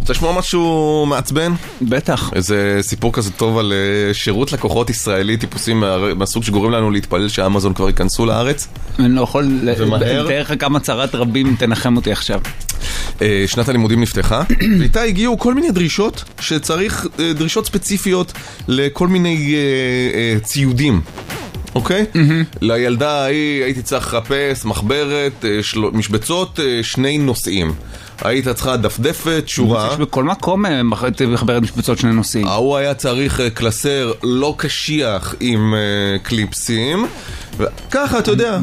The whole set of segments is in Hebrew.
רוצה לשמוע משהו מעצבן? בטח. איזה סיפור כזה טוב על שירות לקוחות ישראלי, טיפוסים מהסוג שגורם לנו להתפלל שאמזון כבר ייכנסו לארץ. אני לא יכול, ומהר. דרך כמה צרת רבים תנחם אותי עכשיו. שנת הלימודים נפתחה, ואיתה הגיעו כל מיני דרישות שצריך, דרישות ספציפיות לכל מיני ציודים. אוקיי? לילדה ההיא הייתי צריך לחפש מחברת, משבצות, 2 נושאים. היית צריכה דפדפת, שורה. יש בכל מקום מחברת משבצות 2 נושאים. הוא היה צריך קלסר לא קשיח עם קליפסים. ככה, אתה יודע,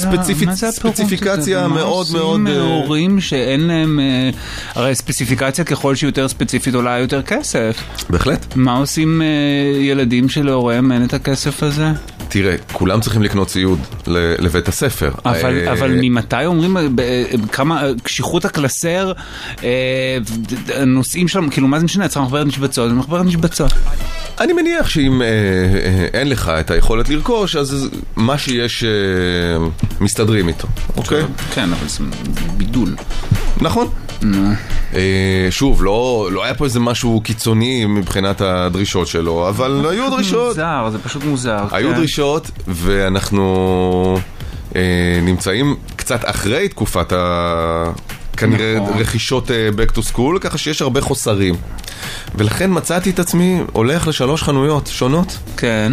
ספציפיקציה מאוד מאוד... מה עושים הורים שאין להם... הרי ספציפיקציה ככל שיותר ספציפית עולה יותר כסף. בהחלט. מה עושים ילדים שלהוריהם אין את הכסף הזה? תראה, כולם צריכים לקנות ציוד לבית הספר. אבל ממתי אומרים כמה קשיחות הקלסר, הנושאים שלנו, כאילו מה זה משנה? צריך מחברת משבצות, זה מחברת משבצות. אני מניח שאם אין לך את היכולת לרכוש, אז מה שיש מסתדרים איתו, אוקיי? כן, אבל זה בידול. נכון. שוב, לא היה פה איזה משהו קיצוני מבחינת הדרישות שלו, אבל היו דרישות. מוזר, זה פשוט מוזר. היו דרישות, ואנחנו נמצאים קצת אחרי תקופת כנראה רכישות back to school, ככה שיש הרבה חוסרים. ולכן מצאתי את עצמי הולך ל3 חנויות שונות. כן.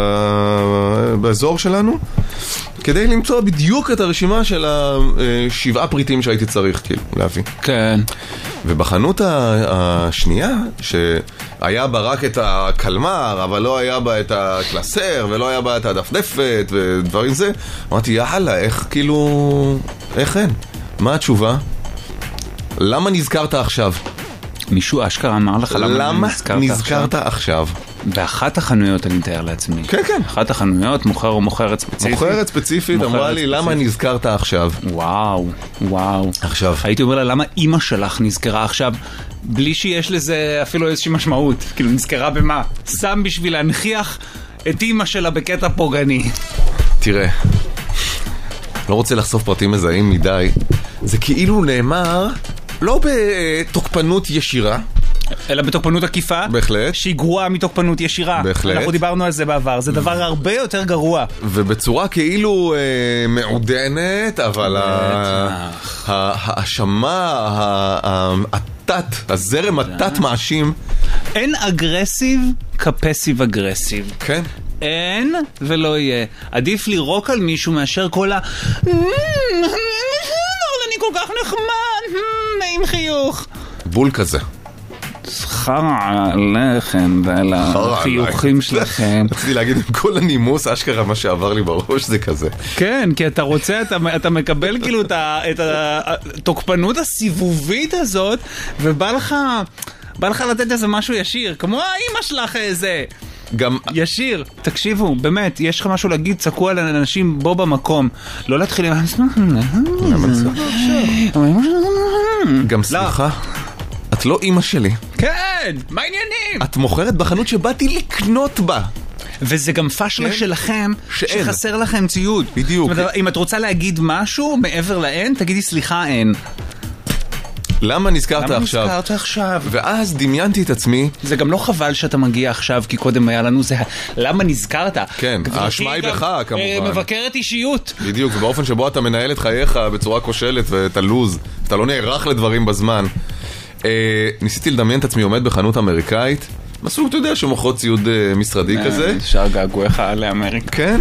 באזור שלנו, כדי למצוא בדיוק את הרשימה של 7 פריטים שהייתי צריך כאילו להביא. כן. ובחנות השנייה, שהיה בה רק את הקלמר, אבל לא היה בה את הקלסר, ולא היה בה את הדפדפת ודברים זה, אמרתי, יאללה, איך כאילו, איך אין? מה התשובה? למה נזכרת עכשיו? מישהו אשכרה אמר לך למה נזכרת עכשיו? באחת החנויות אני מתאר לעצמי. כן, כן. אחת החנויות, מוכר או מוכרת ספציפית. מוכרת ספציפית, אמרה לי, למה נזכרת עכשיו? וואו, וואו. עכשיו. הייתי אומר לה, למה אמא שלך נזכרה עכשיו? בלי שיש לזה אפילו איזושהי משמעות. כאילו, נזכרה במה? שם בשביל להנחיח את אמא שלה בקטע פוגעני. תראה, לא רוצה לחשוף פרטים מזהים מדי. זה כאילו נאמר, לא בתוקפנות ישירה, אלא בתוקפנות עקיפה. בהחלט. שהיא גרועה מתוקפנות ישירה. בהחלט. אנחנו דיברנו על זה בעבר. זה דבר הרבה יותר גרוע. ובצורה כאילו מעודנת, אבל האשמה, הזרם התת מאשים. אין אגרסיב כפסיב אגרסיב. כן. אין ולא יהיה. עדיף לירוק על מישהו מאשר כל אני כל כך נחמד, עם חיוך. בול כזה. חרא עליכם ועל החיוכים שלכם. רציתי להגיד עם כל הנימוס, אשכרה מה שעבר לי בראש זה כזה. כן, כי אתה רוצה, אתה מקבל כאילו את התוקפנות הסיבובית הזאת, ובא לך לתת איזה משהו ישיר, כמו האמא שלך איזה. גם ישיר, תקשיבו, באמת, יש לך משהו להגיד, צעקו על אנשים בו במקום, לא להתחיל עם... גם סליחה, את לא אמא שלי. כן, מה העניינים? את מוכרת בחנות שבאתי לקנות בה. וזה גם פשלה שלכם, שחסר לכם ציוד. בדיוק. אם את רוצה להגיד משהו מעבר לאין, תגידי סליחה אין. למה נזכרת עכשיו? למה נזכרת עכשיו? ואז דמיינתי את עצמי. זה גם לא חבל שאתה מגיע עכשיו, כי קודם היה לנו זה, למה נזכרת? כן, האשמה היא בך כמובן. מבקרת אישיות. בדיוק, ובאופן שבו אתה מנהל את חייך בצורה כושלת ואת הלוז, אתה לא נערך לדברים בזמן. ניסיתי לדמיין את עצמי עומד בחנות אמריקאית, מסוג, אתה יודע, שמוכרות ציוד משרדי כזה. נשאר געגועך לאמריקה. כן,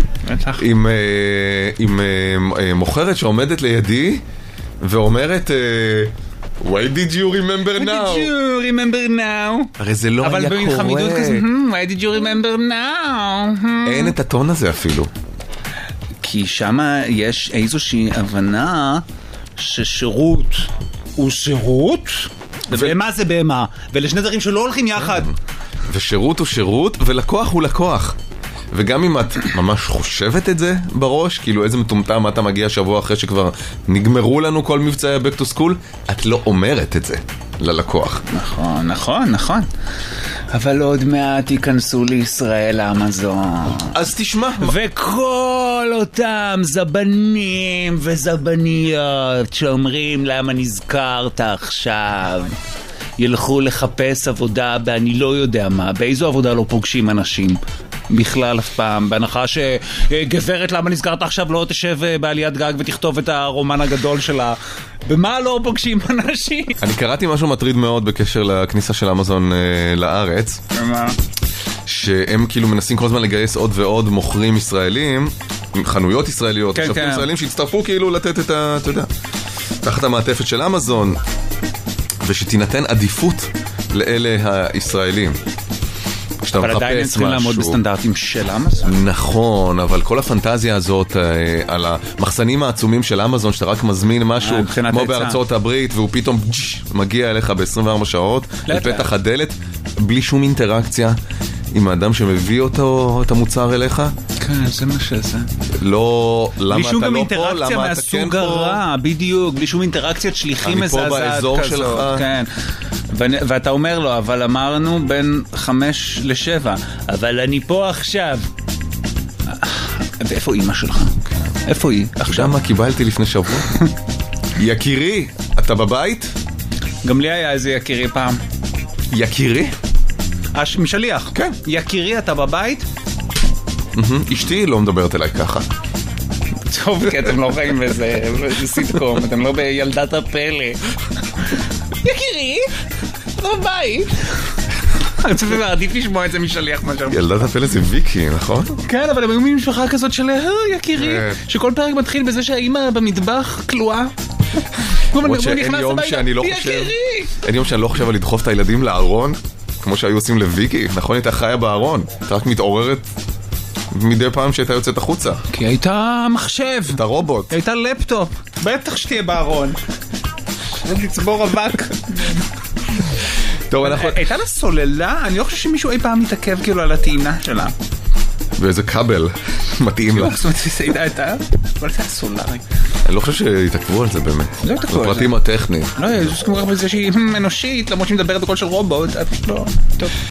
עם מוכרת שעומדת לידי ואומרת... Why did you remember now? Why did you remember now? הרי זה לא היה קורה. אבל בחמידות כזה, why did you remember now? אין את הטון הזה אפילו. כי שם יש איזושהי הבנה ששירות הוא שירות, ובמה זה במה, ולשני דברים שלא הולכים יחד. ושירות הוא שירות, ולקוח הוא לקוח. וגם אם את ממש חושבת את זה בראש, כאילו איזה מטומטם אתה מגיע שבוע אחרי שכבר נגמרו לנו כל מבצעי back to school, את לא אומרת את זה ללקוח. נכון, נכון, נכון. אבל עוד מעט ייכנסו לישראל האמזון. אז תשמע. וכל אותם זבנים וזבניות שאומרים למה נזכרת עכשיו, ילכו לחפש עבודה באני לא יודע מה, באיזו עבודה לא פוגשים אנשים בכלל אף פעם, בהנחה שגברת למה נזכרת עכשיו לא תשב בעליית גג ותכתוב את הרומן הגדול שלה, במה לא פוגשים אנשים? אני קראתי משהו מטריד מאוד בקשר לכניסה של אמזון לארץ. מה? שהם כאילו מנסים כל הזמן לגייס עוד ועוד מוכרים ישראלים, חנויות ישראליות, כן, משווקים כן. ישראלים שהצטרפו כאילו לתת את ה... אתה יודע, תחת המעטפת של אמזון, ושתינתן עדיפות לאלה הישראלים. אבל עדיין הם צריכים לעמוד בסטנדרטים של אמזון. נכון, אבל כל הפנטזיה הזאת על המחסנים העצומים של אמזון, שאתה רק מזמין משהו כמו בארצות הברית, והוא פתאום מגיע אליך ב-24 שעות, לפתח הדלת, בלי שום אינטראקציה עם האדם שמביא אותו, את המוצר אליך. כן, זה מה שזה. לא, למה אתה לא פה, למה אתה כן פה. בלי שום גם אינטראקציה מהסוג הרע, בדיוק, בלי שום אינטראקציית שליחים מזעזעת כזאת. אני פה באזור שלך. כן. ואתה אומר לו, אבל אמרנו בין 5 ל-7, אבל אני פה עכשיו. ואיפה אמא שלך? איפה היא? אתה יודע מה קיבלתי לפני שבוע? יקירי, אתה בבית? גם לי היה איזה יקירי פעם. יקירי? משליח. כן. יקירי, אתה בבית? אשתי לא מדברת אליי ככה. טוב, כי אתם לא חיים באיזה סיטקום, אתם לא בילדת הפלא. יקירי, אתה בבית? אני חושב שזה עדיף לשמוע את זה משליח מאשר... ילדת הפלא זה ויקי, נכון? כן, אבל הם היו ממשפחה כזאת של יקירי, שכל פרק מתחיל בזה שהאימא במטבח כלואה. למרות שאין יום שאני לא חושב... אין יום שאני לא חושב על לדחוף את הילדים לארון, כמו שהיו עושים לוויקי. נכון, הייתה חיה בארון. הייתה רק מתעוררת מדי פעם שהייתה יוצאת החוצה. כי הייתה מחשב. הייתה רובוט. הייתה לפטופ. בטח שתהיה בארון. לצבור אבק. טוב, אנחנו... הייתה לה סוללה? אני לא חושב שמישהו אי פעם מתעכב כאילו על הטעינה שלה. ואיזה כבל מתאים לה. זאת אומרת, זה הייתה... אבל זה היה סולרי. אני לא חושב שהתעכבו על זה באמת. לא התעכבו על זה. בפרטים הטכניים. לא, יש כמו כך בזה שהיא אנושית, למרות שהיא מדברת בקול של רובוט, את פשוט לא... טוב.